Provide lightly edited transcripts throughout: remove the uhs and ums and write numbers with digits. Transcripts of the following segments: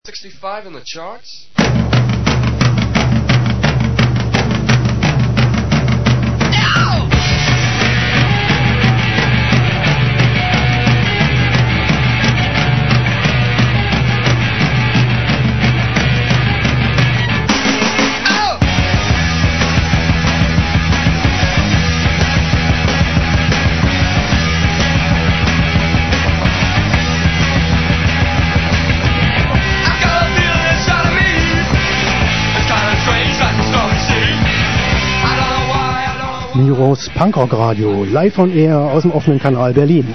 65 in the charts. Miros Punkrock Radio, live on air aus dem offenen Kanal Berlin.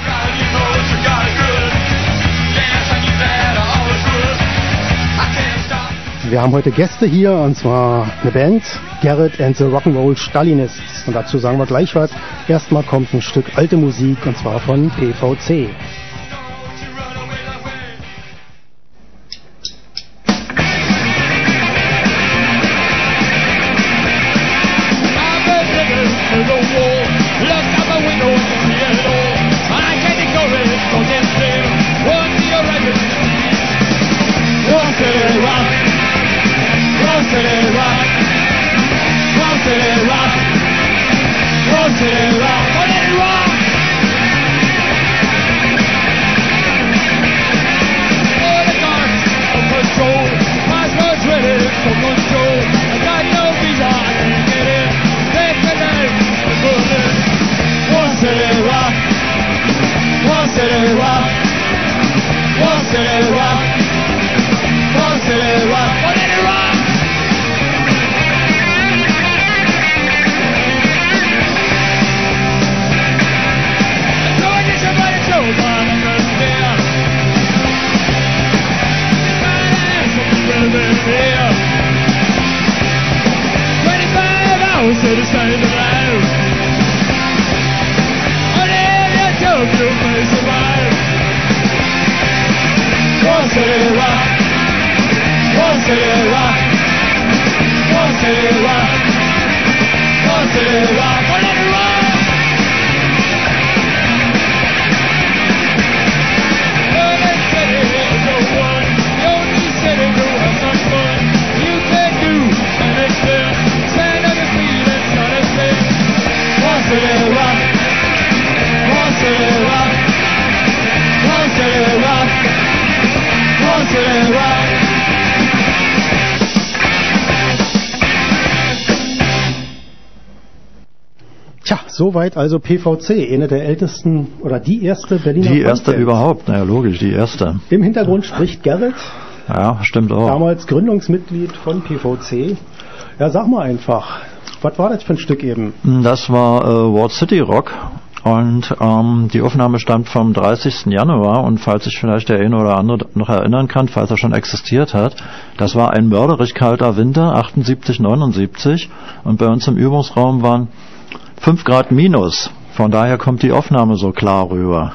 Wir haben heute Gäste hier, und zwar eine Band, Garrett and the Rock'n'Roll Stalinists. Und dazu sagen wir gleich was. Erstmal kommt ein Stück alte Musik, und zwar von PVC. Soweit also PVC, eine der ältesten oder die erste Berliner Die erste Bandband. Überhaupt, naja logisch, die erste. Im Hintergrund spricht Garrett. Ja, stimmt auch. Damals Gründungsmitglied von PVC. Ja, sag mal einfach, was war das für ein Stück eben? Das war Ward City Rock und die Aufnahme stammt vom 30. Januar und falls sich vielleicht der eine oder andere noch erinnern kann, falls er schon existiert hat, das war ein mörderisch kalter Winter, 78, 79 und bei uns im Übungsraum waren 5 Grad minus. Von daher kommt die Aufnahme so klar rüber.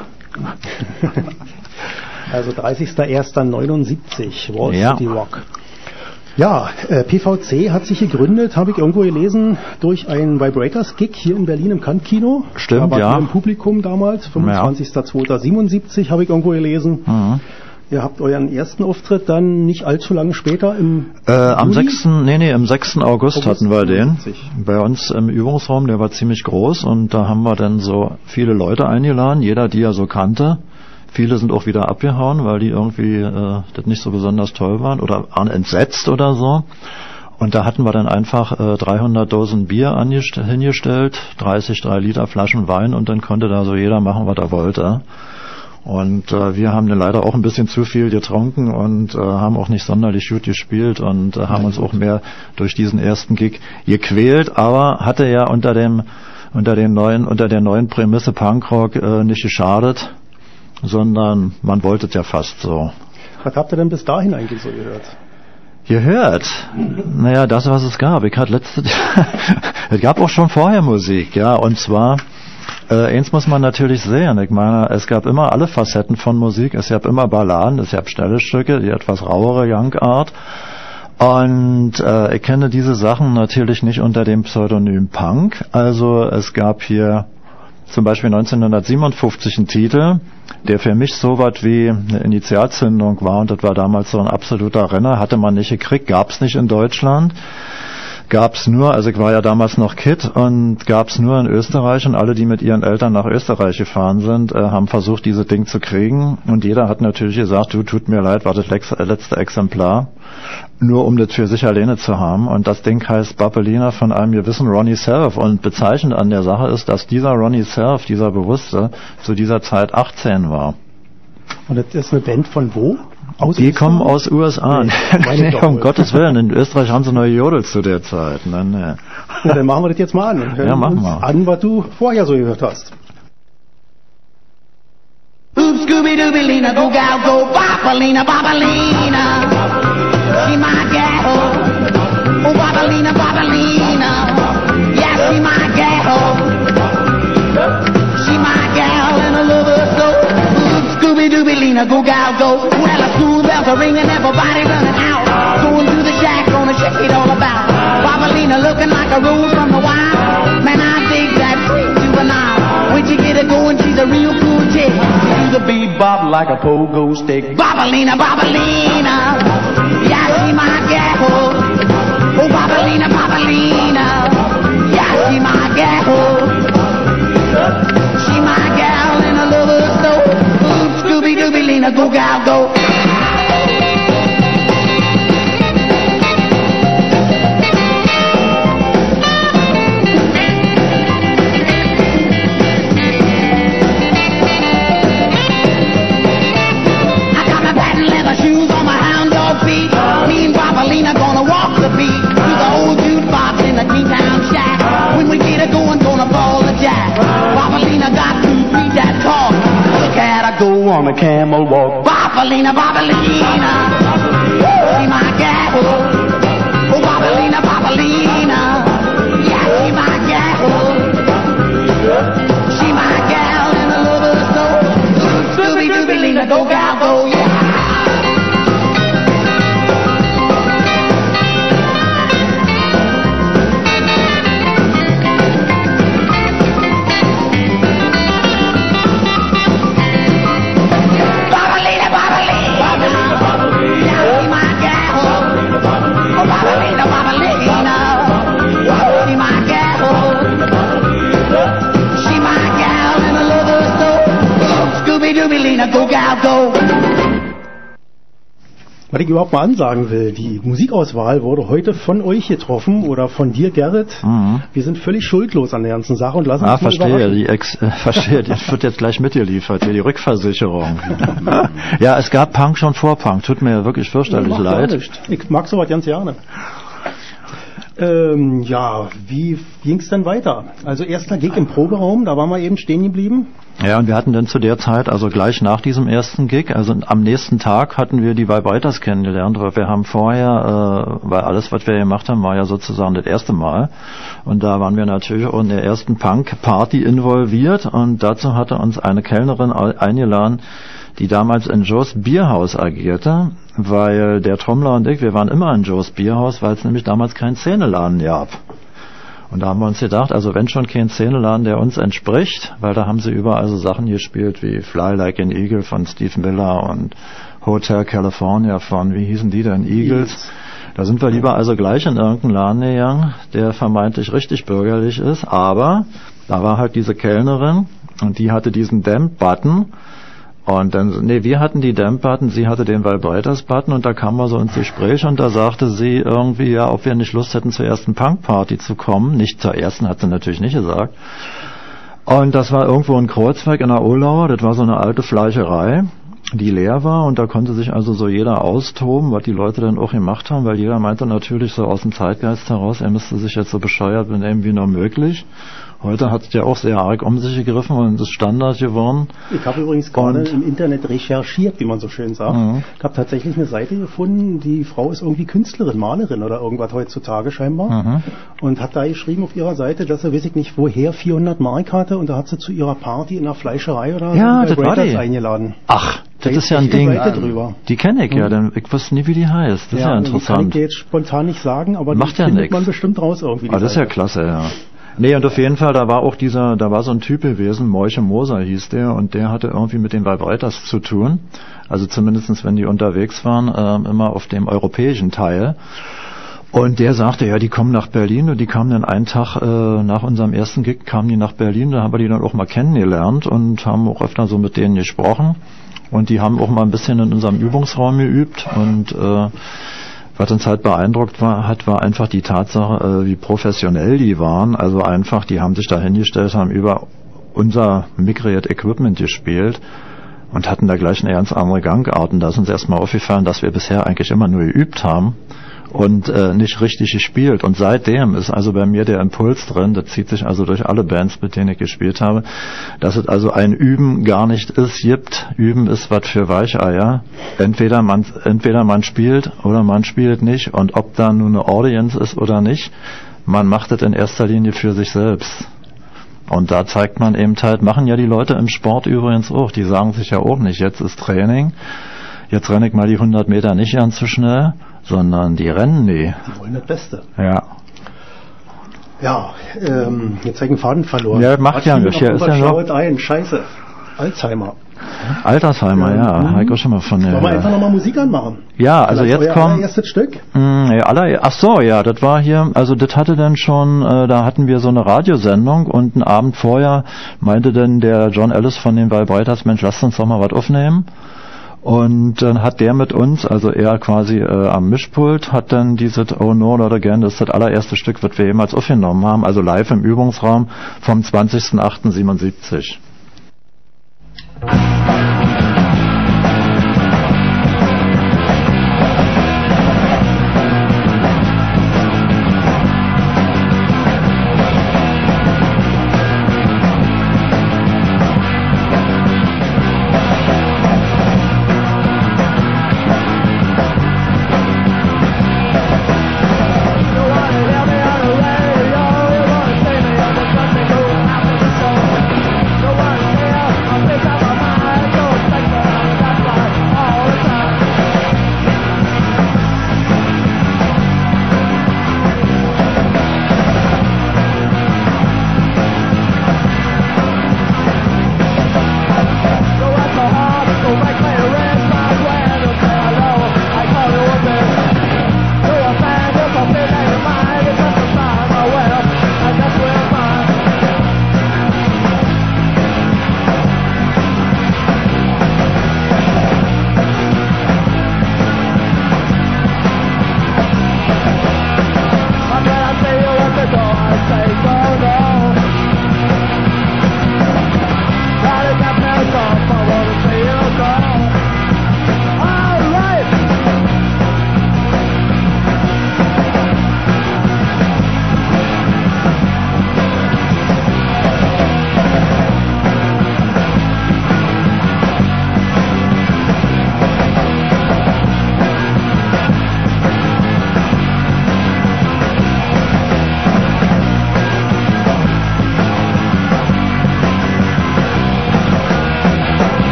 Also 30.01.79, Wall City Rock. Ja, PVC hat sich gegründet, habe ich irgendwo gelesen, durch einen Vibrators-Gig hier in Berlin im Kantkino. Stimmt, da war ja. Im Publikum damals, 25.02.77 habe ich irgendwo gelesen. Mhm. Ihr habt euren ersten Auftritt dann nicht allzu lange später im am 6. August hatten wir den. Bei uns im Übungsraum, der war ziemlich groß und da haben wir dann so viele Leute eingeladen, jeder, die er so kannte. Viele sind auch wieder abgehauen, weil die irgendwie das nicht so besonders toll waren oder waren entsetzt oder so. Und da hatten wir dann einfach 300 Dosen Bier hingestellt, 30 3-Liter Flaschen Wein und dann konnte da so jeder machen, was er wollte. Und wir haben dann leider auch ein bisschen zu viel getrunken und haben auch nicht sonderlich gut gespielt und haben uns auch mehr durch diesen ersten Gig gequält, aber hatte ja unter der neuen Prämisse Punkrock nicht geschadet, sondern man wollte es ja fast so. Was habt ihr denn bis dahin eigentlich so gehört? Naja, das, was es gab. Es gab auch schon vorher Musik, ja, und zwar eins muss man natürlich sehen, ich meine, es gab immer alle Facetten von Musik, es gab immer Balladen, es gab schnelle Stücke, die etwas rauere Young-Art und ich kenne diese Sachen natürlich nicht unter dem Pseudonym Punk, also es gab hier zum Beispiel 1957 einen Titel, der für mich so was wie eine Initialzündung war, und das war damals so ein absoluter Renner, hatte man nicht gekriegt, gab's nicht in Deutschland. Gab's nur, also ich war ja damals noch Kid, und gab's nur in Österreich, und alle, die mit ihren Eltern nach Österreich gefahren sind, haben versucht, diese Ding zu kriegen, und jeder hat natürlich gesagt, du, tut mir leid, war das letzte Exemplar, nur um das für sich alleine zu haben, und das Ding heißt Babelina von einem gewissen Ronnie Self, und bezeichnend an der Sache ist, dass dieser Ronnie Self, dieser Bewusste, zu dieser Zeit 18 war. Und das ist eine Band von wo? Die kommen aus USA. Nee, um Gottes Willen. In Österreich haben sie neue Jodels zu der Zeit. Nee. Ja, dann machen wir das jetzt mal an. Und hören machen uns wir an, was du vorher so gehört hast. Oops, Scooby-Dooby-Lina, go gal, go, Bopalina, Bopalina. She my gal. Oh, Bopalina, Bopalina. Yeah, she my gal. She my gal and I love her so. Scooby-Dooby-Lina, go gal, go. Well, the school bells are ringing, everybody running out. Going to the shack, gonna shake it all about. Bopalina looking like a rose from the wild. Man, I dig that sweet juvenile. When she get it going, she's a real cool chick. She do the bebop like a pogo stick. Bopalina, Bopalina. Yeah, she my gal. Oh, Bopalina, Bopalina. Yeah, she my gal. She my gal and I love her so. Scooby-Dooby-Lina, go gal, go. I got my patent leather shoes on my hound dog feet. Me and Bopalina gonna walk the beat to the old jukebox in the T-Town shack. When we get it going, gonna ball the jack. Bopalina got to beat that talk. Look at her go on a camel walk. Bopalina, Bopalina. She my gal. Oh, Bopalina, Bopalina. Yeah, she my gal. She my gal and I love her so. Scooby-Dooby-Lina, go gal, go, yeah. Go, gal, go. Was ich überhaupt mal ansagen will, die Musikauswahl wurde heute von euch getroffen oder von dir, Gerrit. Mhm. Wir sind völlig schuldlos an der ganzen Sache und lassen uns mal verstehe. überraschen. Verstehe. Das wird jetzt gleich mitgeliefert, hier die Rückversicherung. Ja, es gab Punk schon vor Punk. Tut mir wirklich fürchterlich leid. Ich mag sowas ganz gerne. Ja, wie ging's denn weiter? Also erster Gig im Proberaum, da waren wir eben stehen geblieben. Ja, und wir hatten dann zu der Zeit, also gleich nach diesem ersten Gig, also am nächsten Tag hatten wir die Vibrators kennengelernt, weil wir haben vorher, weil alles, was wir gemacht haben, war ja sozusagen das erste Mal. Und da waren wir natürlich auch in der ersten Punk-Party involviert, und dazu hatte uns eine Kellnerin eingeladen, die damals in Joes Bierhaus agierte, weil der Trommler und ich, wir waren immer in Joes Bierhaus, weil es nämlich damals keinen Szeneladen gab. Und da haben wir uns gedacht, also wenn schon kein Szeneladen, der uns entspricht, weil da haben sie überall so Sachen gespielt wie Fly Like an Eagle von Steve Miller und Hotel California von, wie hießen die denn, Eagles. Da sind wir lieber also gleich in irgendeinen Laden gegangen, der vermeintlich richtig bürgerlich ist, aber da war halt diese Kellnerin und die hatte diesen Damp-Button. Und dann, wir hatten die Damp-Button, sie hatte den Vibrators-Button, und da kamen wir so ins Gespräch, und da sagte sie irgendwie, ja, ob wir nicht Lust hätten, zur ersten Punk-Party zu kommen. Nicht zur ersten, hat sie natürlich nicht gesagt. Und das war irgendwo in Kreuzberg in der Ohlauer, das war so eine alte Fleischerei, die leer war, und da konnte sich also so jeder austoben, was die Leute dann auch gemacht haben, weil jeder meinte natürlich so aus dem Zeitgeist heraus, er müsste sich jetzt so bescheuert benehmen wie nur möglich. Heute hat es ja auch sehr arg um sich gegriffen und ist Standard geworden. Ich habe übrigens gerade im Internet recherchiert, wie man so schön sagt. Mhm. Ich habe tatsächlich eine Seite gefunden, die Frau ist irgendwie Künstlerin, Malerin oder irgendwas heutzutage scheinbar. Mhm. Und hat da geschrieben auf ihrer Seite, dass sie, weiß ich nicht woher, 400 Mark hatte, und da hat sie zu ihrer Party in der Fleischerei oder ja, bei Vibrators eingeladen. Ach, das ist ja ein Ding. Die kenne ich ja, denn ich wusste nie, wie die heißt. Das ist ja interessant. Die kann ich dir jetzt spontan nicht sagen, aber macht die ja findet nix. Man bestimmt raus irgendwie. Das ist ja klasse, ja. Nee, und auf jeden Fall, da war so ein Typ gewesen, Moiche Moser hieß der, und der hatte irgendwie mit den Vibrators zu tun. Also zumindestens, wenn die unterwegs waren, immer auf dem europäischen Teil. Und der sagte, ja, die kommen nach Berlin, und die kamen dann einen Tag nach unserem ersten Gig, kamen die nach Berlin, da haben wir die dann auch mal kennengelernt und haben auch öfter so mit denen gesprochen. Und die haben auch mal ein bisschen in unserem Übungsraum geübt, und was uns halt beeindruckt war einfach die Tatsache, wie professionell die waren. Also einfach, die haben sich da hingestellt, haben über unser Micrate Equipment gespielt und hatten da gleich eine ganz andere Gangarten. Da ist uns erstmal aufgefallen, dass wir bisher eigentlich immer nur geübt haben und nicht richtig gespielt. Und seitdem ist also bei mir der Impuls drin, das zieht sich also durch alle Bands, mit denen ich gespielt habe, dass es also ein Üben gar nicht gibt. Üben ist was für Weicheier. Entweder man spielt oder man spielt nicht. Und ob da nun eine Audience ist oder nicht, man macht es in erster Linie für sich selbst. Und da zeigt man eben halt, machen ja die Leute im Sport übrigens auch, die sagen sich ja auch nicht, jetzt ist Training, jetzt renne ich mal die 100 Meter nicht ganz zu schnell, sondern die rennen nie. Die wollen das Beste. Ja. Ja, jetzt habe ich einen Faden verloren. Ja, macht ja nicht. Ist ja noch ein Scheiße. Altersheimer. Altersheimer, ja. Habe ich auch schon mal von der. Wollen wir einfach nochmal Musik anmachen? Ja, also jetzt kommt. Erstes Stück? Ach so, ja, das war hier, also das hatte dann schon, da hatten wir so eine Radiosendung, und einen Abend vorher meinte dann der John Ellis von den Vibrators, Mensch, lasst uns doch mal was aufnehmen. Und dann hat der mit uns, also er quasi am Mischpult, hat dann dieses Oh No Not Again, das ist das allererste Stück, was wir jemals aufgenommen haben, also live im Übungsraum vom 20.08.77. So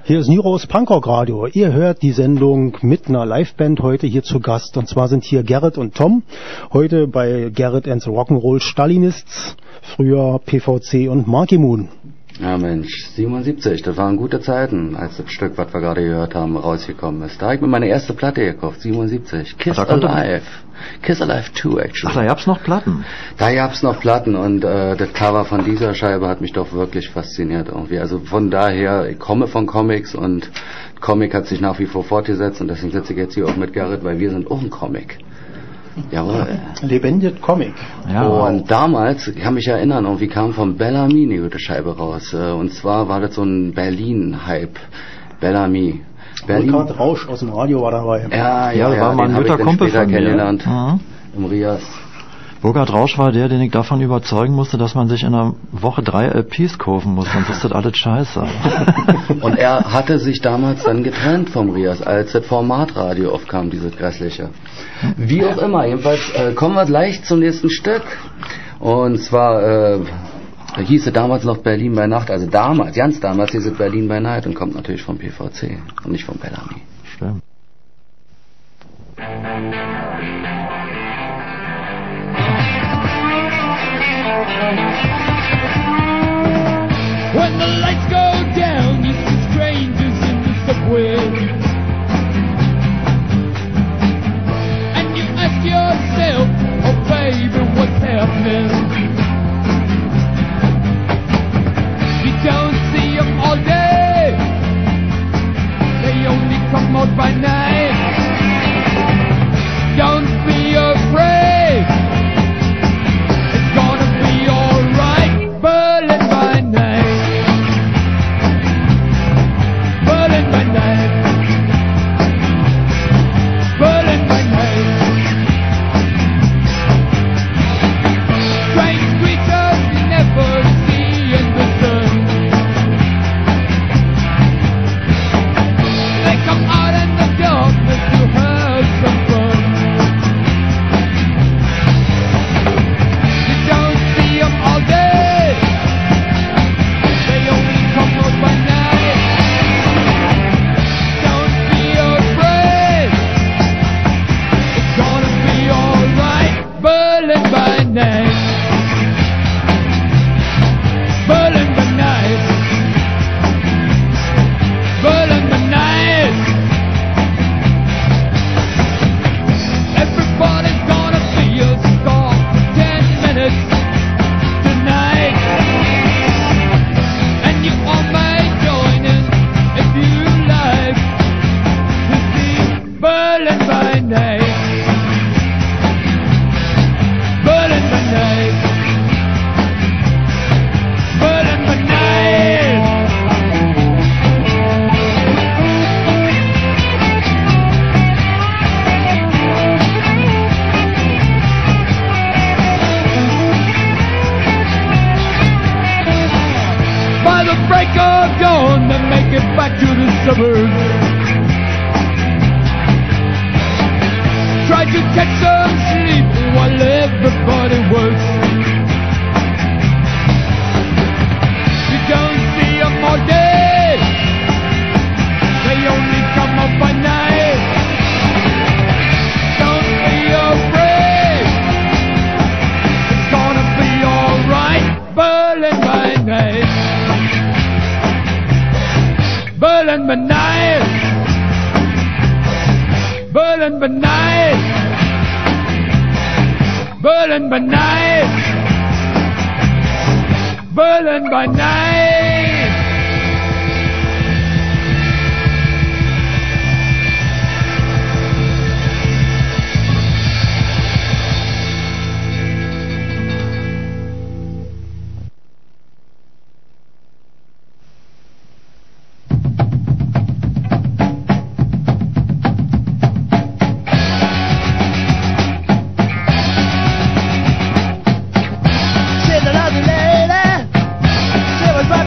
Hier ist Niros Punkrock Radio. Ihr hört die Sendung mit einer Liveband heute hier zu Gast. Und zwar sind hier Gerrit und Tom. Heute bei Gerrit and the Rock'n'Roll Stalinists. Früher PVC und Marky Moon. Ja Mensch, 77, das waren gute Zeiten, als das Stück, was wir gerade gehört haben, rausgekommen ist. Da habe ich mir meine erste Platte gekauft, 77. Kiss Alive. Kiss Alive 2, actually. Ach, da gab's noch Platten? Da gab's noch Platten und das Cover von dieser Scheibe hat mich doch wirklich fasziniert irgendwie. Also von daher, ich komme von Comics und Comic hat sich nach wie vor fortgesetzt und deswegen sitze ich jetzt hier auch mit Gerrit, weil wir sind auch ein Comic. Jawohl. Lebendig Comic. Ja. Und damals, ich kann mich erinnern, irgendwie kam von Bellamy eine gute Scheibe raus. Und zwar war das so ein Berlin-Hype. Bellamy. Burkhard Rausch aus dem Radio war dabei. Ja, war mal ein guter Kumpel von mir. Kennengelernt. Im Rias. Burkhard Rausch war der, den ich davon überzeugen musste, dass man sich in einer Woche 3 LPs kaufen muss, sonst ist das alles scheiße. Und er hatte sich damals dann getrennt vom Rias, als das Formatradio aufkam, dieses Grässliche. Wie auch immer, jedenfalls kommen wir gleich zum nächsten Stück. Und zwar hieß es damals noch Berlin bei Nacht, also damals, ganz damals hieß es Berlin by Night und kommt natürlich vom PVC und nicht vom Bellamy. Stimmt. When the lights go down, you see strangers in the subway, and you ask yourself, oh baby, what's happening? You don't see them all day, they only come out by night. Don't be afraid, it's gonna be alright. Berlin by night, Berlin by night, Berlin by night. Strange creatures you never see in the sun, they come out in the darkness to have some fun. You don't see them all day, they only come out by night. Don't be afraid, it's gonna be alright. Berlin by night, Berlin by night, Berlin by night. Everybody's gonna be a star for 10 minutes tonight, and you all may join in if you like to see Berlin by night, Berlin by night, Berlin by night. By the break of dawn, they make it back to the suburbs. Try to catch some sleep while everybody works. You don't see them all day, they only come up by night. Don't be afraid, it's gonna be alright. Berlin by night, Berlin by night, Berlin by night, Berlin by night, Berlin by night. Said the lovely lady, she was right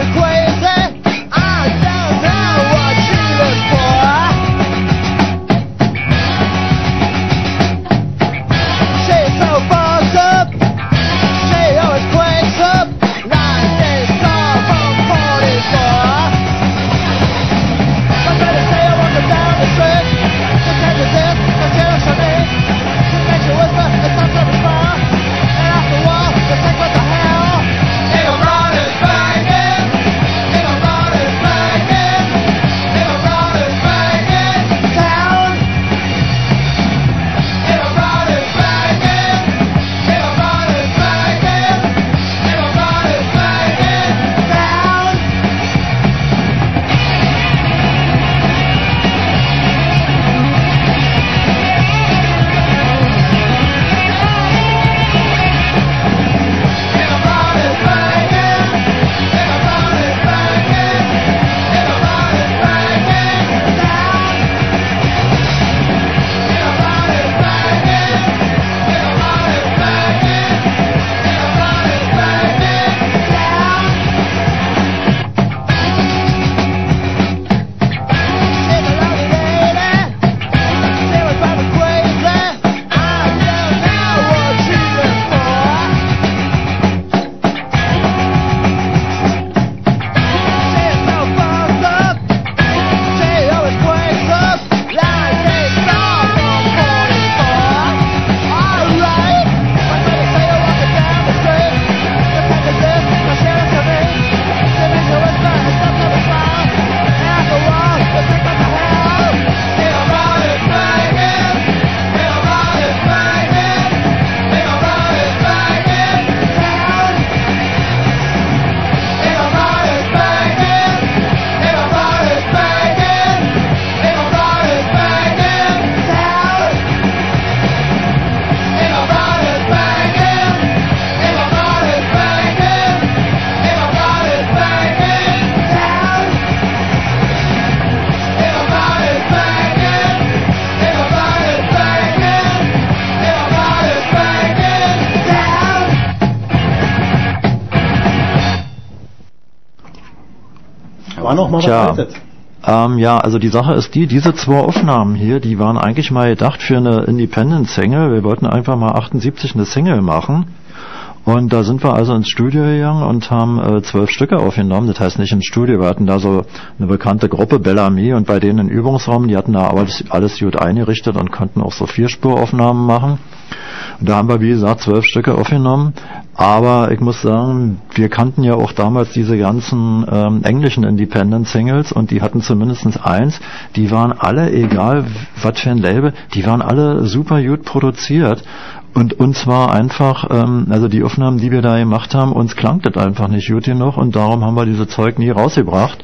war noch mal verbreitet. Ja, also die Sache ist diese 2 Aufnahmen hier, die waren eigentlich mal gedacht für eine Independent-Single. Wir wollten einfach mal 78 eine Single machen. Und da sind wir also ins Studio gegangen und haben 12 Stücke aufgenommen. Das heißt nicht ins Studio, wir hatten da so eine bekannte Gruppe, Bellamy, und bei denen im Übungsraum, die hatten da alles gut eingerichtet und konnten auch so 4-Spuraufnahmen machen. Und da haben wir, wie gesagt, 12 Stücke aufgenommen. Aber ich muss sagen, wir kannten ja auch damals diese ganzen englischen Independent-Singles und die hatten zumindest eins, die waren alle, egal was für ein Label, die waren alle super gut produziert. Und uns war einfach, also die Aufnahmen, die wir da gemacht haben, uns klang das einfach nicht gut genug und darum haben wir diese Zeug nie rausgebracht.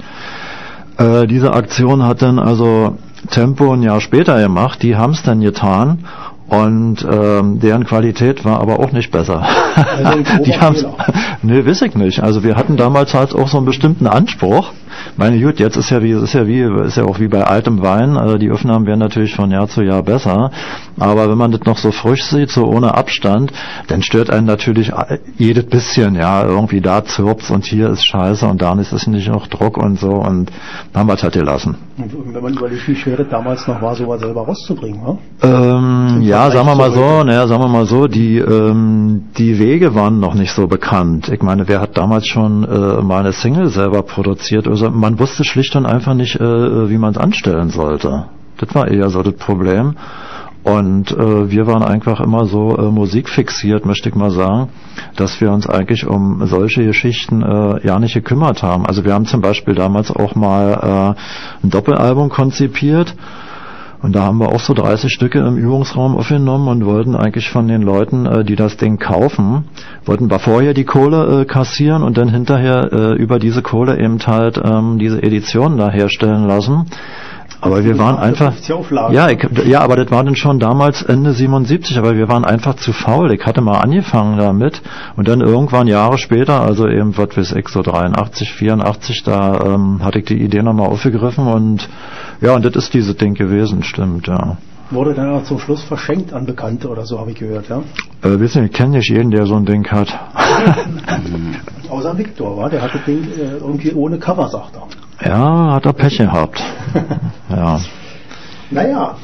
Diese Aktion hat dann also Tempo ein Jahr später gemacht, die haben es dann getan und deren Qualität war aber auch nicht besser. Also die haben's, weiß ich nicht. Also wir hatten damals halt auch so einen bestimmten Anspruch. Meine gut, jetzt ist ja auch wie bei altem Wein, also die Aufnahmen werden natürlich von Jahr zu Jahr besser, aber wenn man das noch so frisch sieht, so ohne Abstand, dann stört einen natürlich jedes bisschen, ja, irgendwie da zirpt's und hier ist Scheiße und da ist es nicht noch Druck und so und dann haben wir es halt gelassen. Und wenn man überlegt, wie schwer das damals noch war, sowas selber rauszubringen, ne? Ja, sagen wir mal so, die Wege waren noch nicht so bekannt. Ich meine, wer hat damals schon mal eine Single selber produziert? Also man wusste schlicht und einfach nicht, wie man es anstellen sollte. Das war eher so das Problem. Und wir waren einfach immer so musikfixiert, möchte ich mal sagen, dass wir uns eigentlich um solche Geschichten ja nicht gekümmert haben. Also wir haben zum Beispiel damals auch mal ein Doppelalbum konzipiert. Und da haben wir auch so 30 Stücke im Übungsraum aufgenommen und wollten eigentlich von den Leuten, die das Ding kaufen, wollten wir vorher die Kohle kassieren und dann hinterher über diese Kohle eben halt diese Edition da herstellen lassen. Aber wir waren einfach, ja, aber das war dann schon damals Ende 77, aber wir waren einfach zu faul. Ich hatte mal angefangen damit und dann irgendwann Jahre später, also eben, was weiß ich, so 83, 84, da hatte ich die Idee nochmal aufgegriffen und ja, und das ist dieses Ding gewesen, stimmt, ja. Wurde dann auch zum Schluss verschenkt an Bekannte oder so, habe ich gehört, ja? Wissen Sie, ich kenne nicht jeden, der so ein Ding hat. Außer Viktor, war? Der hat das Ding irgendwie ohne Cover, sagt er. Ja, hat er Pech gehabt. Ja. Naja,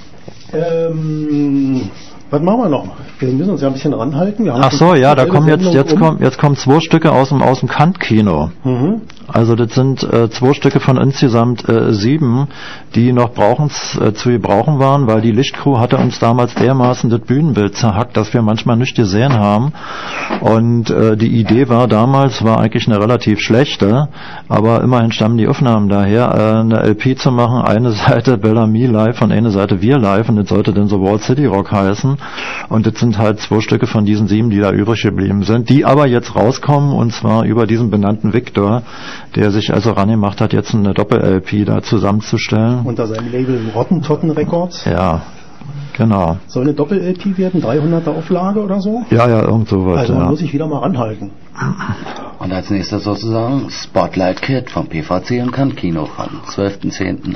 was machen wir noch? Wir müssen uns ja ein bisschen ranhalten. Wir haben ach so, ja, da kommen jetzt kommen 2 Stücke aus dem Kant-Kino. Mhm. Also das sind 2 Stücke von insgesamt 7, die noch zu gebrauchen waren, weil die Lichtcrew hatte uns damals dermaßen das Bühnenbild zerhackt, dass wir manchmal nichts gesehen haben. Und die Idee war eigentlich eine relativ schlechte, aber immerhin stammen die Aufnahmen daher, eine LP zu machen, eine Seite Bellamy live und eine Seite wir live und das sollte dann so Wall City Rock heißen. Und das sind halt 2 Stücke von diesen 7, die da übrig geblieben sind, die aber jetzt rauskommen und zwar über diesen benannten Viktor, der sich also rangemacht hat, jetzt eine Doppel-LP da zusammenzustellen. Unter seinem Label Rottentotten Records? Ja, genau. Soll eine Doppel-LP werden, 300er Auflage oder so? Ja, irgend sowas. Also man muss sich wieder mal ranhalten. Und als nächstes sozusagen Spotlight Kid vom PVC und Kant-Kino von 12.10.78.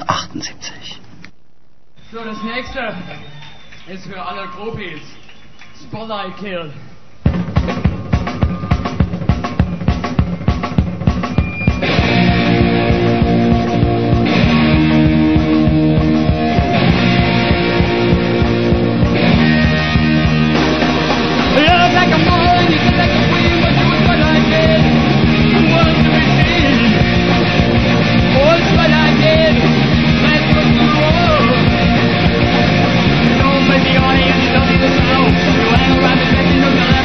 So, das nächste ist für alle Groupies. Spotlight Kid. Don't make me on here, don't need the sound. You hang around the bed in the night.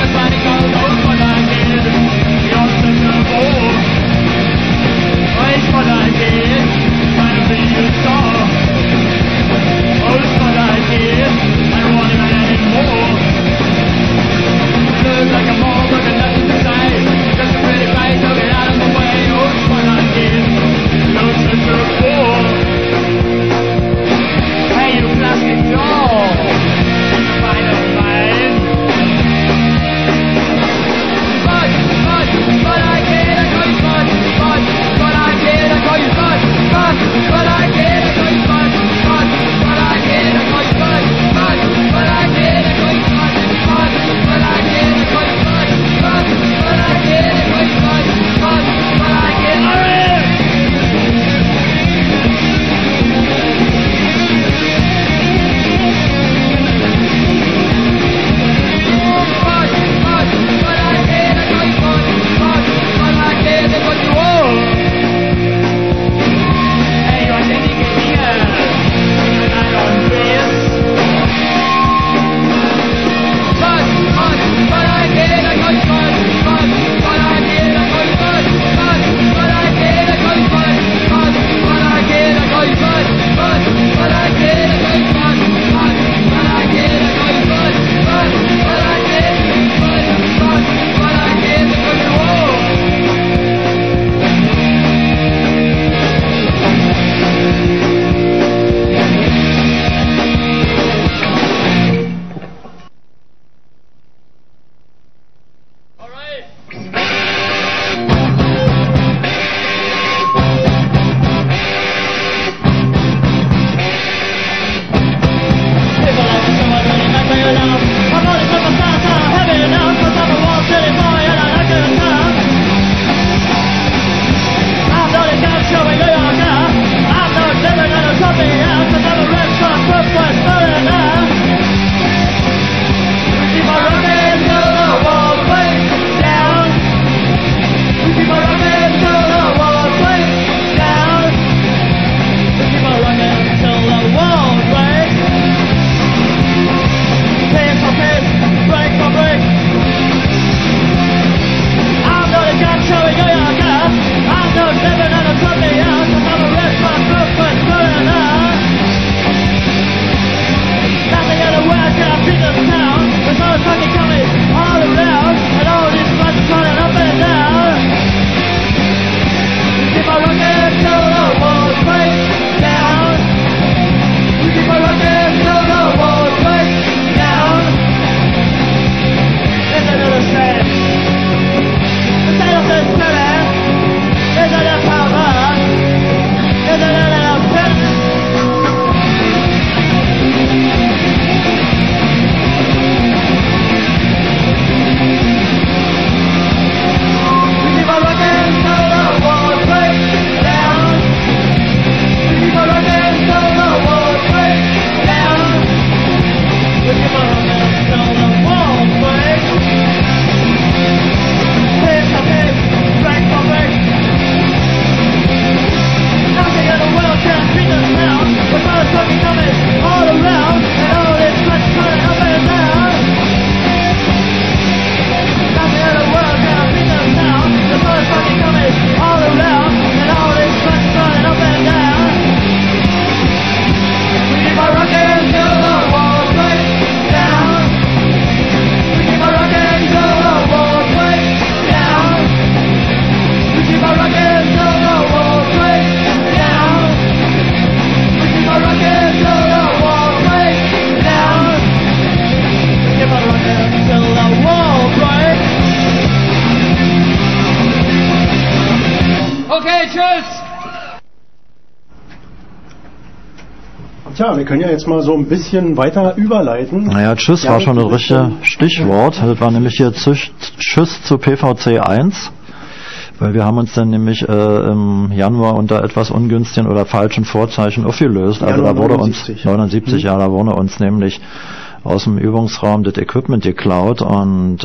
Tja, wir können ja jetzt mal so ein bisschen weiter überleiten. Naja, Tschüss war schon das richtige Stichwort. Das war nämlich hier Tschüss zu PVC 1. Weil wir haben uns dann nämlich im Januar unter etwas ungünstigen oder falschen Vorzeichen aufgelöst. Also da wurde uns 79, ja, da wurde uns nämlich aus dem Übungsraum das Equipment geklaut und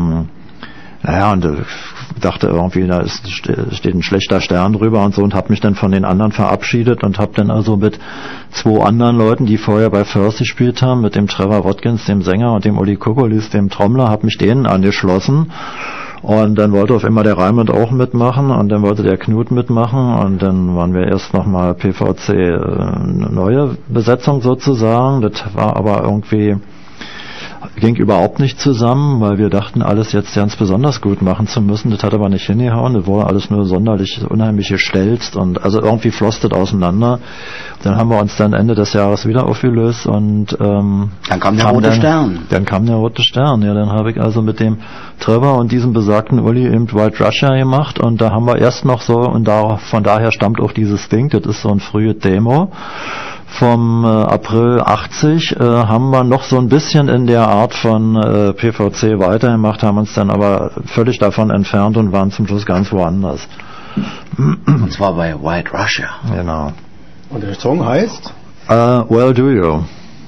dachte irgendwie, da steht ein schlechter Stern drüber und so, und habe mich dann von den anderen verabschiedet und habe dann also mit 2 anderen Leuten, die vorher bei First gespielt haben, mit dem Trevor Watkins, dem Sänger, und dem Uli Kokolis, dem Trommler, habe mich denen angeschlossen. Und dann wollte auf einmal der Raimund auch mitmachen und dann wollte der Knut mitmachen und dann waren wir erst nochmal PVC neue Besetzung sozusagen. Das war aber irgendwie, ging überhaupt nicht zusammen, weil wir dachten, alles jetzt ganz besonders gut machen zu müssen. Das hat aber nicht hingehauen, das wurde alles nur sonderlich unheimlich gestelzt und also irgendwie floss das auseinander. Dann haben wir uns dann Ende des Jahres wieder aufgelöst und dann kam der rote Stern. Dann kam der rote Stern, ja, dann habe ich also mit dem Trevor und diesem besagten Uli eben White Russia gemacht und da haben wir erst noch so, und von daher stammt auch dieses Ding, das ist so ein frühes Demo vom April 80, haben wir noch so ein bisschen in der Art von PVC weitergemacht, haben uns dann aber völlig davon entfernt und waren zum Schluss ganz woanders. Und zwar bei White Russia. Genau. Und der Song heißt? Well Do You.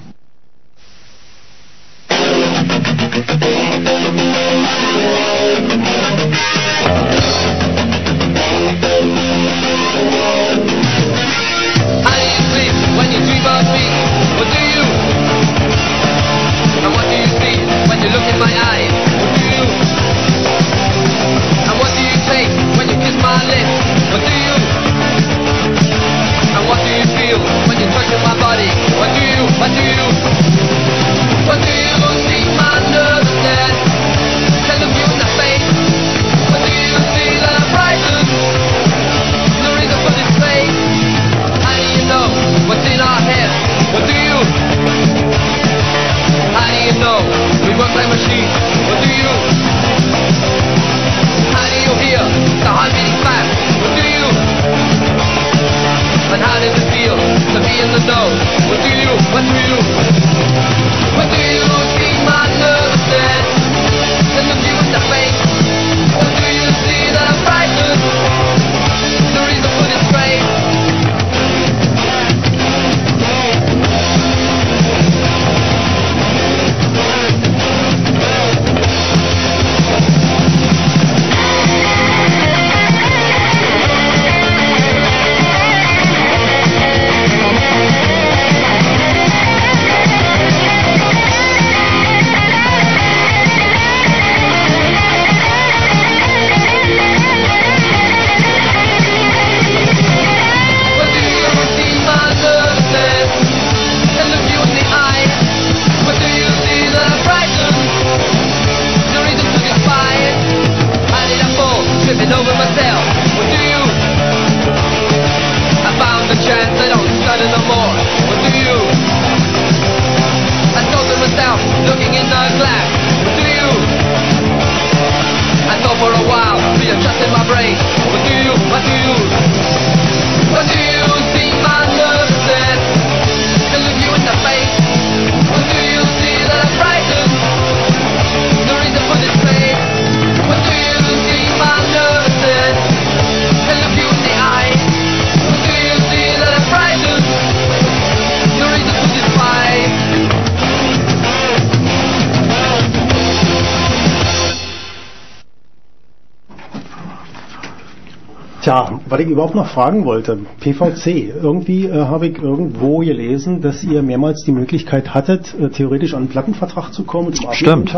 Tja, was ich überhaupt noch fragen wollte, PVC, irgendwie habe ich irgendwo gelesen, dass ihr mehrmals die Möglichkeit hattet, theoretisch an einen Plattenvertrag zu kommen und Stimmt.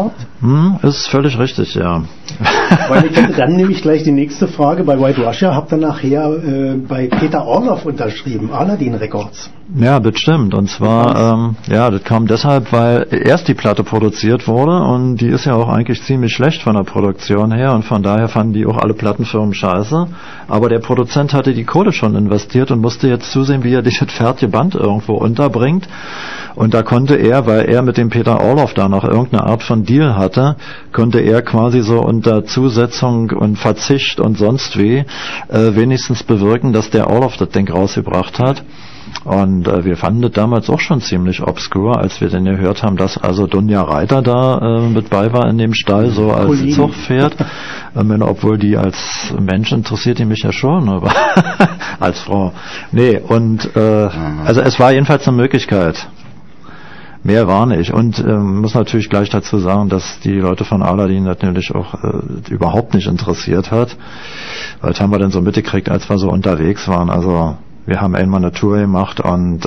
Ist völlig richtig, ja. Weil ich hätte dann nämlich gleich die nächste Frage, bei White Russia habt ihr nachher bei Peter Orloff unterschrieben, Aladdin Records. Ja, das stimmt. Und zwar, das kam deshalb, weil erst die Platte produziert wurde und die ist ja auch eigentlich ziemlich schlecht von der Produktion her und von daher fanden die auch alle Plattenfirmen scheiße. Aber der Produzent hatte die Kohle schon investiert und musste jetzt zusehen, wie er dieses fertige Band irgendwo unterbringt. Und da konnte er, weil er mit dem Peter Orloff da noch irgendeine Art von Deal hatte, konnte er quasi so unter Zusetzung und Verzicht und sonst wie wenigstens bewirken, dass der Orloff das Ding rausgebracht hat. Und wir fanden das damals auch schon ziemlich obskur, als wir dann gehört haben, dass also Dunja Reiter da mit bei war in dem Stall, so als Zuchtpferd. Obwohl die als Mensch interessiert die mich ja schon, aber als Frau. Nee, und also es war jedenfalls eine Möglichkeit. Mehr war nicht. Und muss natürlich gleich dazu sagen, dass die Leute von Aladdin natürlich auch überhaupt nicht interessiert hat. Weil das haben wir dann so mitgekriegt, als wir so unterwegs waren. Also wir haben einmal eine Tour gemacht und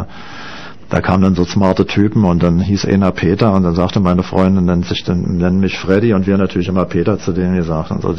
da kamen dann so smarte Typen und dann hieß einer Peter und dann sagte meine Freundin, nenn mich Freddy und wir natürlich immer Peter zu denen gesagt. Und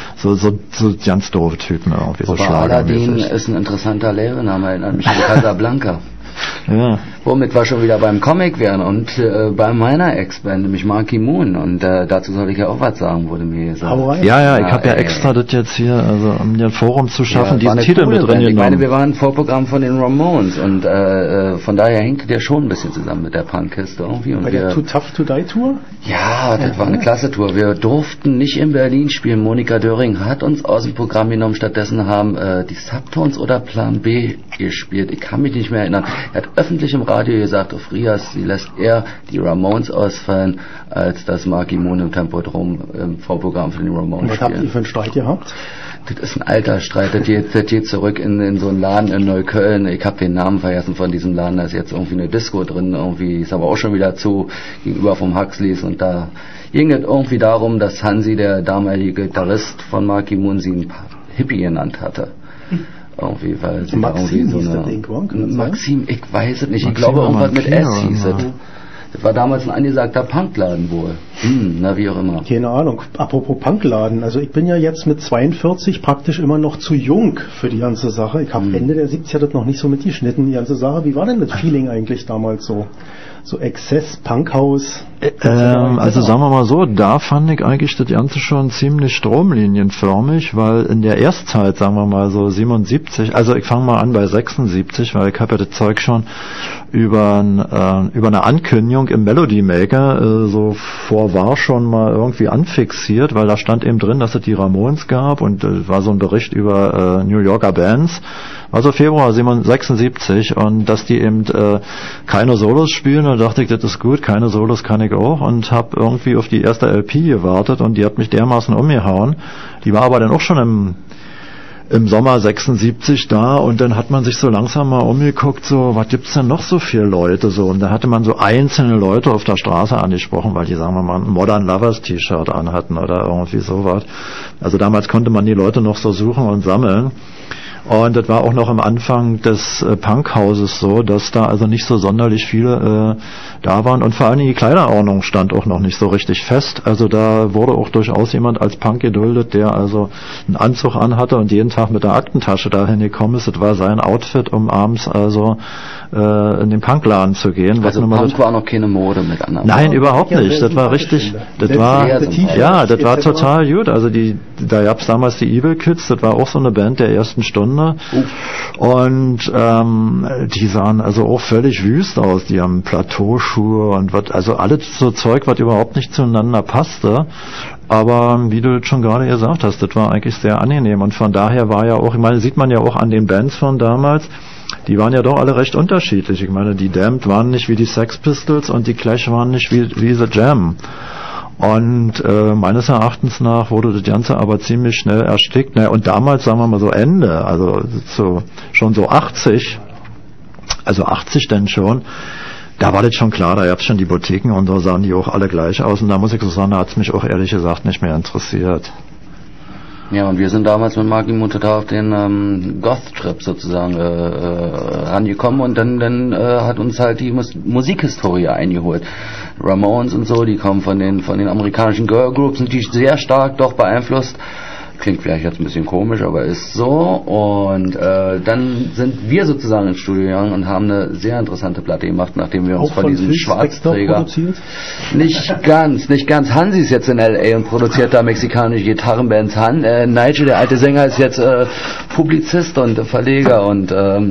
so ganz doofe Typen irgendwie. So Aladdin ist ein interessanter Lehrername, erinnert mich an Casablanca. Ja. Womit wir schon wieder beim Comic wären und bei meiner Ex-Band, nämlich Marky Moon. Und dazu soll ich ja auch was sagen, wurde mir gesagt. Ja, ich habe ja extra das jetzt hier, also um ein Forum zu schaffen, diesen Titel mit drin genommen. Ich meine, wir waren Vorprogramm von den Ramones und von daher hängt der schon ein bisschen zusammen mit der Punk-Kiste irgendwie. Und bei der Too Tough to Die Tour? Ja, das war eine klasse Tour. Wir durften nicht in Berlin spielen. Monika Döring hat uns aus dem Programm genommen. Stattdessen haben die Subtones oder Plan B gespielt. Ich kann mich nicht mehr erinnern. Er hat öffentlich im Radio gesagt, auf Rias, sie lässt eher die Ramones ausfallen, als dass Marky Moon im Tempodrom im Vorprogramm für den Ramones spielt. Was habt ihr für einen Streit gehabt? Das ist ein alter Streit, das geht zurück in so einen Laden in Neukölln. Ich habe den Namen vergessen von diesem Laden, da ist jetzt irgendwie eine Disco drin, irgendwie ist aber auch schon wieder zu, gegenüber vom Huxleys, und da ging es irgendwie darum, dass Hansi, der damalige Gitarrist von Marky Moon, sie einen Hippie genannt hatte. Irgendwie, weil sie Maxim irgendwie so eine Maxim, ich weiß es nicht, ich glaube irgendwas mit S hieß es. Das war damals ein angesagter Punkladen wohl. Na, wie auch immer. Keine Ahnung. Apropos Punkladen. Also ich bin ja jetzt mit 42 praktisch immer noch zu jung für die ganze Sache. Ich habe Ende der 70er das noch nicht so mitgeschnitten, die ganze Sache. Wie war denn das Feeling eigentlich damals so? So Exzess, Punkhaus? Also sagen wir mal so, da fand ich eigentlich das Ganze schon ziemlich stromlinienförmig, weil in der Erstzeit, sagen wir mal so 77, also ich fange mal an bei 76, weil ich habe ja das Zeug schon über eine Ankündigung im Melody Maker so vorwar schon mal irgendwie anfixiert, weil da stand eben drin, dass es die Ramones gab und war so ein Bericht über New Yorker Bands. Also Februar 76 und dass die eben keine Solos spielen, da dachte ich, das ist gut, keine Solos kann ich auch, und habe irgendwie auf die erste LP gewartet und die hat mich dermaßen umgehauen. Die war aber dann auch schon im Sommer 76 da und dann hat man sich so langsam mal umgeguckt, so, was gibt's denn noch so viele Leute so, und da hatte man so einzelne Leute auf der Straße angesprochen, weil die, sagen wir mal, ein Modern Lovers T-Shirt anhatten oder irgendwie sowas. Also damals konnte man die Leute noch so suchen und sammeln. Und das war auch noch am Anfang des Punkhauses so, dass da also nicht so sonderlich viele da waren, und vor allem die Kleiderordnung stand auch noch nicht so richtig fest. Also da wurde auch durchaus jemand als Punk geduldet, der also einen Anzug anhatte und jeden Tag mit der Aktentasche dahin gekommen ist. Das war sein Outfit, um abends also in den Punkladen zu gehen. Also Punk war noch keine Mode mit anderen. Nein, überhaupt nicht. Das war richtig, das war total gut. Also da gab's damals die Evil Kids, das war auch so eine Band der ersten Stunde. Und die sahen also auch völlig wüst aus. Die haben Plateauschuhe und was, also alles so Zeug, was überhaupt nicht zueinander passte. Aber wie du schon gerade gesagt hast, das war eigentlich sehr angenehm. Und von daher war ja auch, ich meine, sieht man ja auch an den Bands von damals, die waren ja doch alle recht unterschiedlich. Ich meine, die Damned waren nicht wie die Sex Pistols und die Clash waren nicht wie The Jam. Und meines Erachtens nach wurde das Ganze aber ziemlich schnell erstickt. Naja, und damals, sagen wir mal so Ende, also schon so 80, also 80 denn schon, da war das schon klar, da gab es schon die Boutiquen und so sahen die auch alle gleich aus. Und da muss ich so sagen, da hat es mich auch ehrlich gesagt nicht mehr interessiert. Ja, und wir sind damals mit Marky Moon total auf den Goth-Trip sozusagen rangekommen, und dann hat uns halt die Musikhistorie eingeholt. Ramones und so, die kommen von den amerikanischen Girlgroups, sind die sehr stark doch beeinflusst. Klingt vielleicht jetzt ein bisschen komisch, aber ist so. Und dann sind wir sozusagen ins Studio gegangen und haben eine sehr interessante Platte gemacht, nachdem wir uns von diesem Schwarzträger... Nicht ganz. Hansi ist jetzt in L.A. und produziert da mexikanische Gitarrenbands. Nigel, der alte Sänger, ist jetzt Publizist und Verleger und...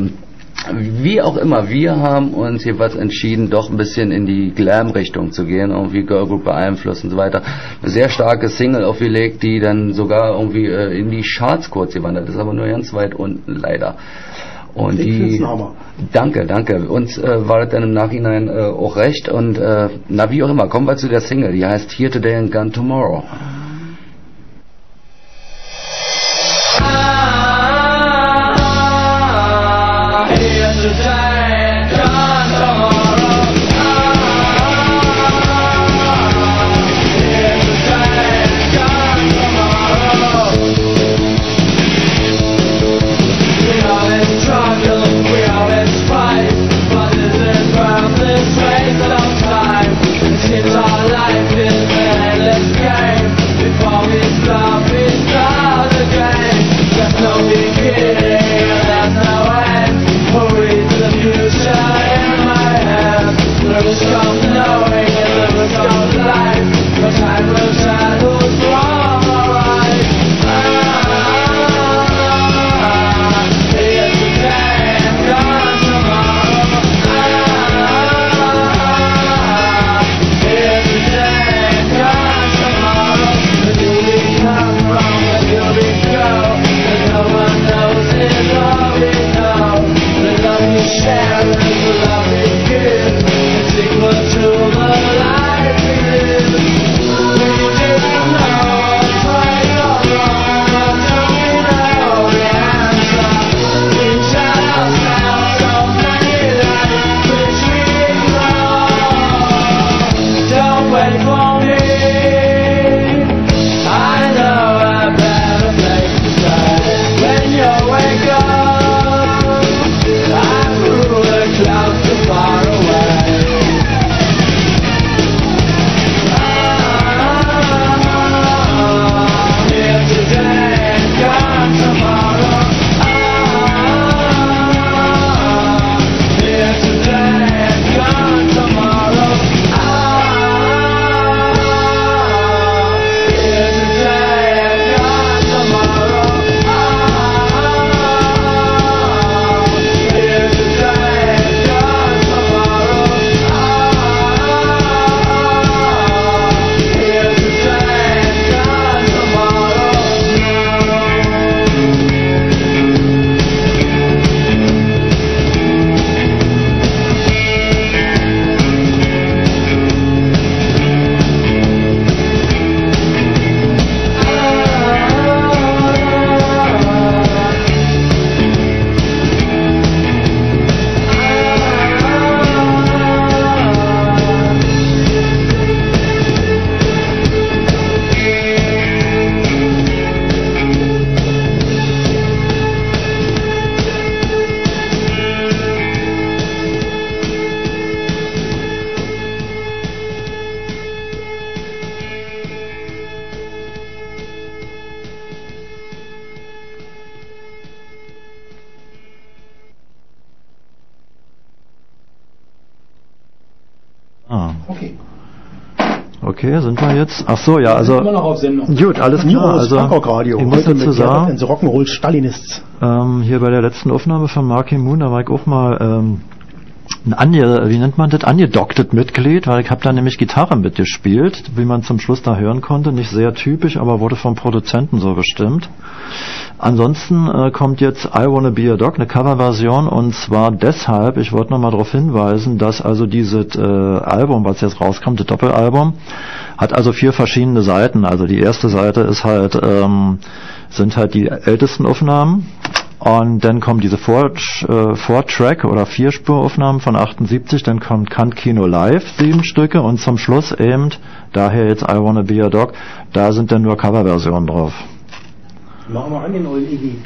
wie auch immer, wir haben uns jeweils entschieden, doch ein bisschen in die Glam-Richtung zu gehen, irgendwie Girlgroup beeinflusst und so weiter. Eine sehr starke Single aufgelegt, die dann sogar irgendwie in die Charts kurz gewandert ist, aber nur ganz weit unten leider. Und Ich find's ein Hammer. Danke. Uns war das dann im Nachhinein auch recht. Und na, wie auch immer, kommen wir zu der Single. Die heißt Here Today and Gone Tomorrow. Okay, sind wir jetzt? Ach so, ja, also immer noch auf Sendung. Gut, alles klar. Also Radio. Ich muss dazu sagen, Rock'n'Roll Stalinists. Hier bei der letzten Aufnahme von Marky Moon, da war ich auch mal wie nennt man das, angedoctet Mitglied, weil ich habe da nämlich Gitarre mitgespielt, wie man zum Schluss da hören konnte, nicht sehr typisch, aber wurde vom Produzenten so bestimmt. Ansonsten kommt jetzt I Wanna Be a Dog, eine Coverversion, und zwar deshalb, ich wollte nochmal darauf hinweisen, dass also dieses Album, was jetzt rauskommt, das Doppelalbum, hat also 4 verschiedene Seiten. Also die erste Seite ist halt, sind halt die ältesten Aufnahmen. Und dann kommen diese 4-Track- oder 4-Spur-Aufnahmen von 78, dann kommt Kant Kino Live, 7 Stücke, und zum Schluss eben, daher jetzt I Wanna Be a Dog, da sind dann nur Coverversionen drauf. Machen wir an den neuen Iggy.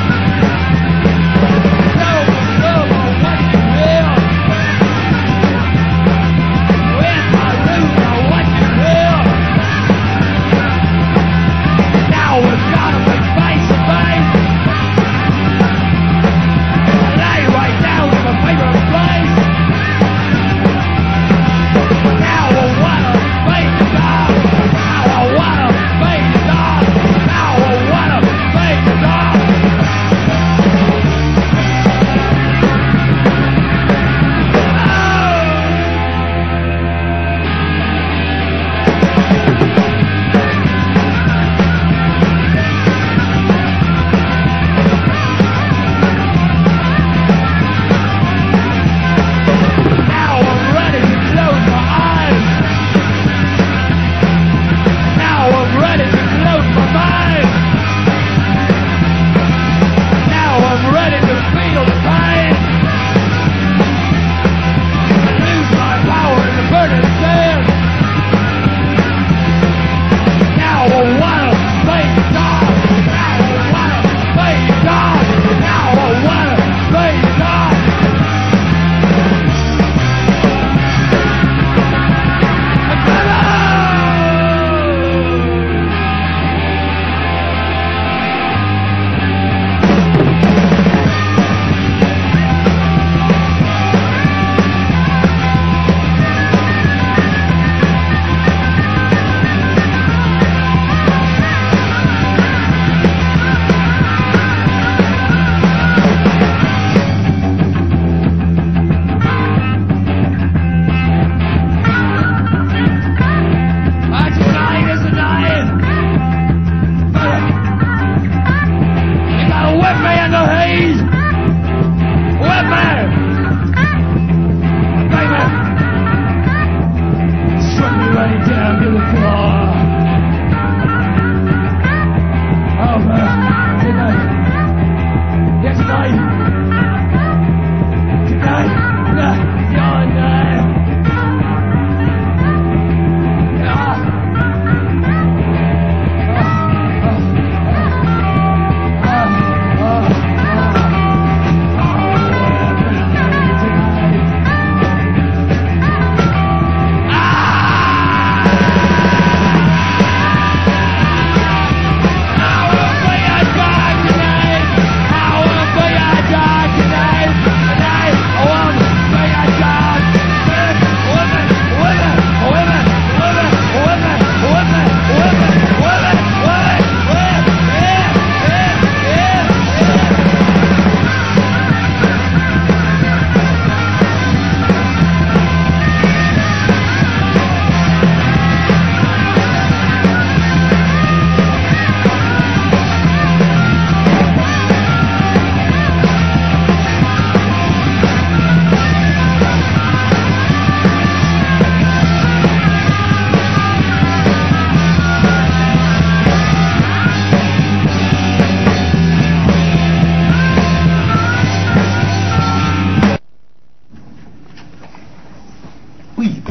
Go, go, go, go, go, go.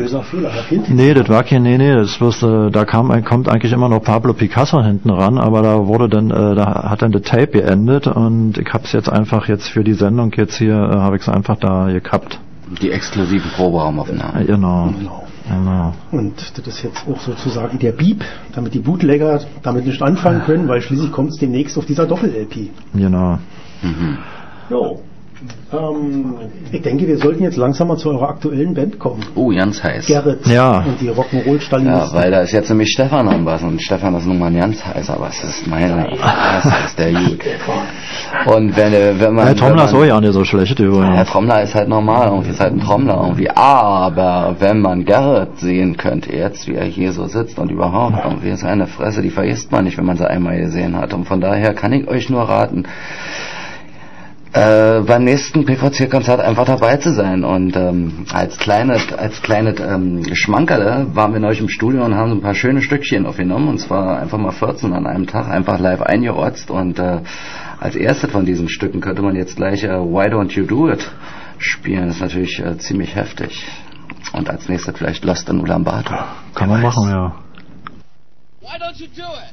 böser Fehler, da fehlt Nee, das war kein, das wirst, kommt eigentlich immer noch Pablo Picasso hinten ran, aber da wurde dann, da hat dann das Tape geendet und ich hab's jetzt einfach für die Sendung jetzt hier, habe ich es einfach da gekappt. Die exklusiven Proberaumaufnahmen. Genau. Und das ist jetzt auch sozusagen der Beep, damit die Bootlegger damit nicht anfangen können, weil schließlich kommt es demnächst auf dieser Doppel-LP. Genau. Jo. Ich denke, wir sollten jetzt langsam mal zu eurer aktuellen Band kommen. Oh, ganz heiß. Gerrit und die Rock'n'Roll-Stalinisten. Ja, weil da ist jetzt nämlich Stefan am Bass und Stefan ist nun mal ein ganz heißer Bassist. Das ist der gut. Und wenn man... Herr Trommler ist auch ja nicht so schlecht übrigens. Herr Trommler ist halt normal, irgendwie ist halt ein Trommler irgendwie. Aber wenn man Gerrit sehen könnte jetzt, wie er hier so sitzt und überhaupt, irgendwie ist eine Fresse, die vergisst man nicht, wenn man sie einmal gesehen hat. Und von daher kann ich euch nur raten, beim nächsten PVC-Konzert einfach dabei zu sein. Und als kleines Schmankerle waren wir neulich im Studio und haben so ein paar schöne Stückchen aufgenommen, und zwar einfach mal 14 an einem Tag, einfach live eingerotzt. Und als erstes von diesen Stücken könnte man jetzt gleich Why Don't You Do It spielen. Das ist natürlich ziemlich heftig. Und als nächstes vielleicht Lost in Ulaanbaatar. Kann man machen, ja. Why don't you do it?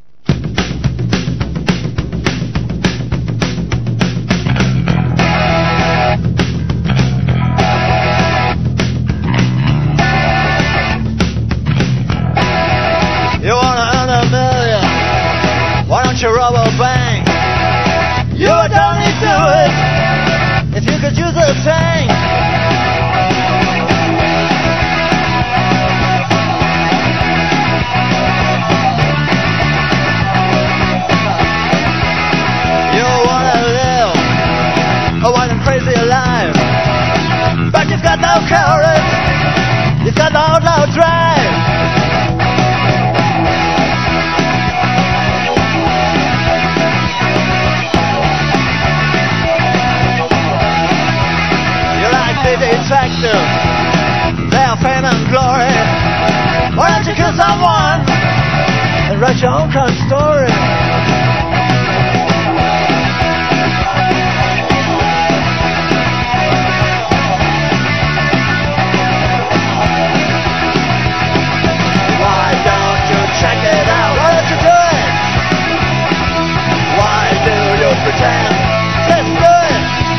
You wanna earn $1 million? Why don't you rob a bank? You would only do it if you could use a tank. You wanna live a wild and crazy life, but you've got no courage, you've got no outlaw drive. Detective, their fame and glory. Why don't you kill someone and write your own crime story? Why don't you check it out? Why don't you do it? Why do you pretend? Just do it.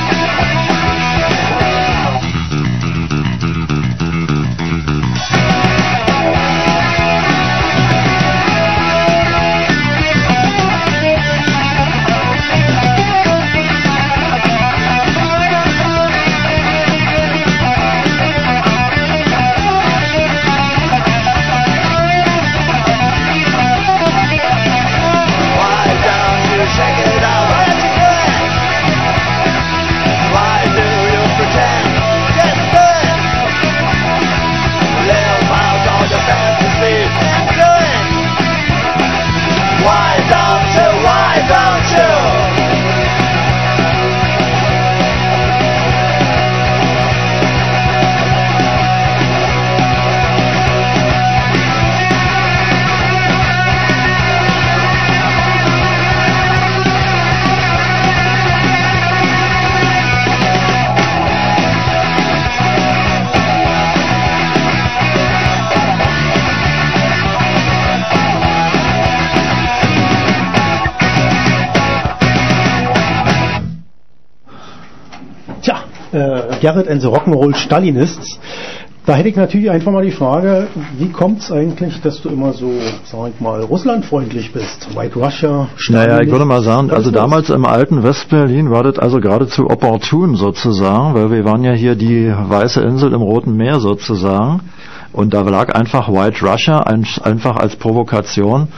Gerrit and the Rock'n'Roll Stalinists. Da hätte ich natürlich einfach mal die Frage, wie kommt es eigentlich, dass du immer so, sag ich mal, russlandfreundlich bist? White Russia, Stalin. Naja, ich würde mal sagen, also damals im alten Westberlin war das also geradezu opportun sozusagen, weil wir waren ja hier die weiße Insel im Roten Meer sozusagen, und da lag einfach White Russia einfach als Provokation,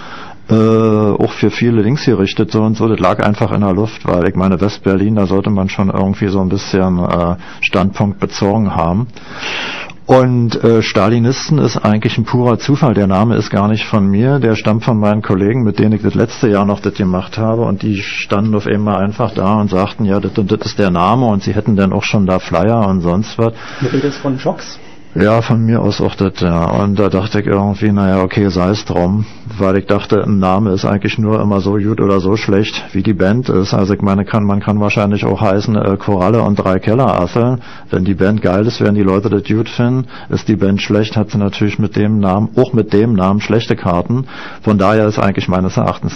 auch für viele linksgerichtet so und so, das lag einfach in der Luft, weil ich meine, Westberlin, da sollte man schon irgendwie so ein bisschen Standpunkt bezogen haben. Und Stalinisten ist eigentlich ein purer Zufall, der Name ist gar nicht von mir, der stammt von meinen Kollegen, mit denen ich das letzte Jahr noch das gemacht habe, und die standen auf einmal einfach da und sagten, ja, das und das ist der Name, und sie hätten dann auch schon da Flyer und sonst was. Du redest von Jocks? Ja, von mir aus auch das, ja. Und da dachte ich irgendwie, naja, okay, sei es drum. Weil ich dachte, ein Name ist eigentlich nur immer so gut oder so schlecht, wie die Band ist. Also ich meine, man kann wahrscheinlich auch heißen Koralle und 3 Kellerasseln. Wenn die Band geil ist, werden die Leute das gut finden. Ist die Band schlecht, hat sie natürlich mit dem Namen schlechte Karten. Von daher ist eigentlich meines Erachtens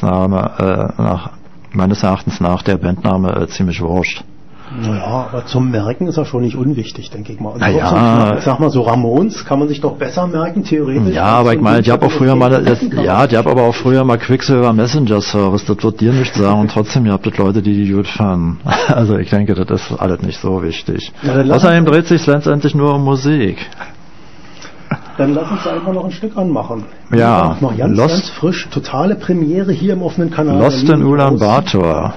nach der Bandname ziemlich wurscht. Naja, aber zum Merken ist er schon nicht unwichtig, denke ich mal. Und naja. Ich sag mal, so Ramones kann man sich doch besser merken, theoretisch. Ja, aber ich meine, die haben aber auch früher mal Quicksilver Messenger Service, das wird dir nicht sagen, und trotzdem, ihr habt das Leute, die gut fanden. Also ich denke, das ist alles nicht so wichtig. Ja, außerdem dreht sich letztendlich nur um Musik. Dann lass uns einfach noch ein Stück anmachen. Ja, noch ganz frisch, totale Premiere hier im offenen Kanal. Lost in Ulaanbaatar.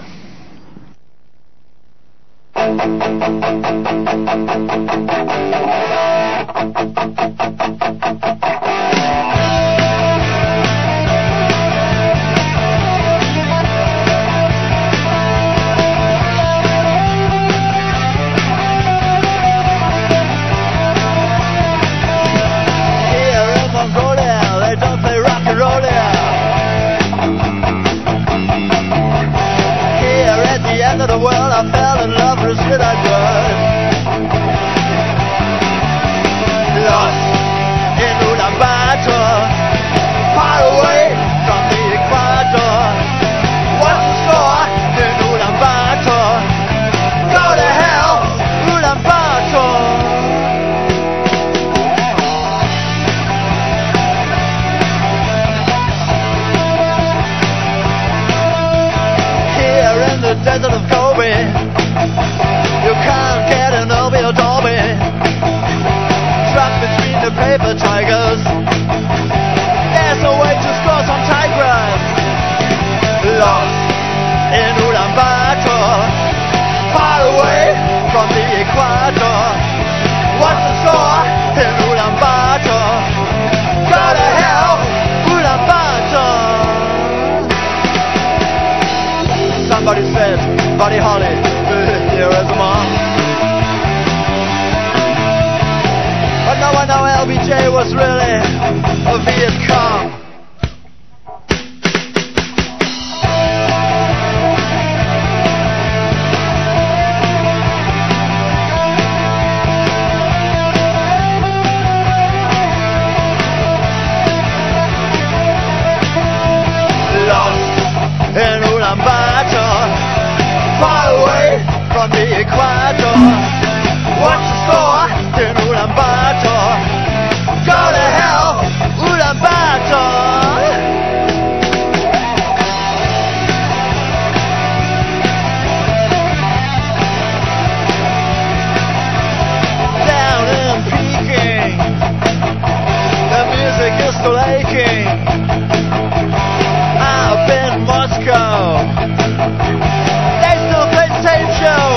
The world, I fell in love with shit I did. Lost in Ulaanbaatar, far away from the equator. What's the score in Ulaanbaatar? Go to hell, Ulaanbaatar. Here in the desert of Kobe, you can't get an Obi or Dolby. Trapped between the paper tigers, there's no way to score some Tigers. Lost in Ulaanbaatar, far away from the equator. What's the score in Ulaanbaatar? Go to hell, Ulaanbaatar. Somebody said, Buddy Holly, here is a mom. But no one know LBJ was really a Viet Cong. Lost in Ulaanbaatar, far away from the equator. What's the score in Ulaanbaatar? Go to hell, Ulaanbaatar. Down in Peking, the music is still aching. Up in Moscow, they still play the same show.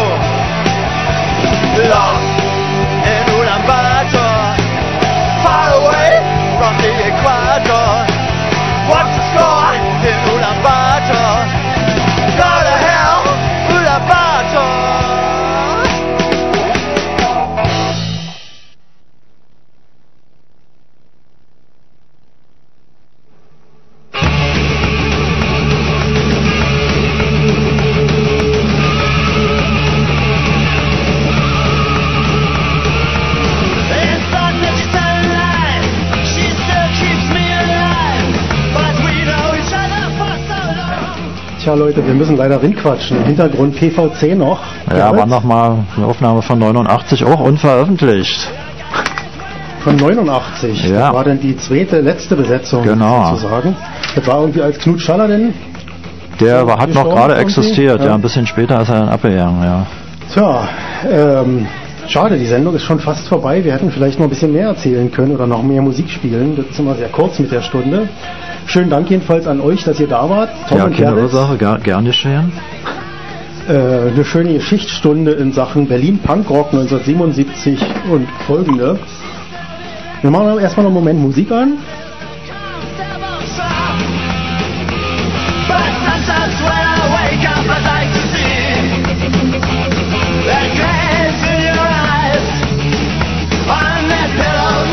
Lost in Ulaanbaatar, far away from the equator. What's the score in Ulaanbaatar? Go to hell, Ulaanbaatar. Tja Leute, wir müssen leider reinquatschen. Im Hintergrund PVC noch. Ja, war nochmal eine Aufnahme von 89 auch unveröffentlicht. Von 89? Ja. Das war dann die letzte Besetzung, genau, sozusagen. Das war irgendwie als Knut Schaller denn? Der hat noch gerade existiert, ja, ein bisschen später ist er dann abgegangen, ja. Tja, schade, die Sendung ist schon fast vorbei. Wir hätten vielleicht noch ein bisschen mehr erzählen können oder noch mehr Musik spielen. Das ist immer sehr kurz mit der Stunde. Schönen Dank jedenfalls an euch, dass ihr da wart. Tom und keine Ursache, gern geschehen. Eine schöne Geschichtsstunde in Sachen Berlin Punkrock 1977 und folgende. Wir machen erstmal noch einen Moment Musik an. That glaze in your eyes, on that pillow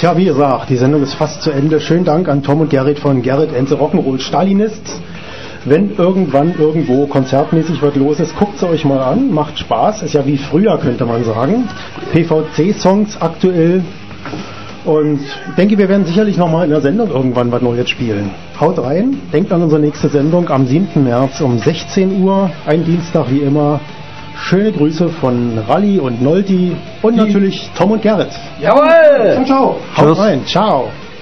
Tja, wie gesagt, die Sendung ist fast zu Ende. Schönen Dank an Tom und Gerrit von Gerrit and the Rock'n'Roll Stalinists. Wenn irgendwann irgendwo konzertmäßig was los ist, guckt es euch mal an. Macht Spaß. Ist ja wie früher, könnte man sagen. PVC-Songs aktuell. Und ich denke, wir werden sicherlich nochmal in der Sendung irgendwann was Neues spielen. Haut rein. Denkt an unsere nächste Sendung am 7. März um 16 Uhr. Ein Dienstag wie immer. Schöne Grüße von Rally und Nolti und natürlich Tom und Gerrit. Jawohl! Ciao, ciao. Haut rein. Ciao.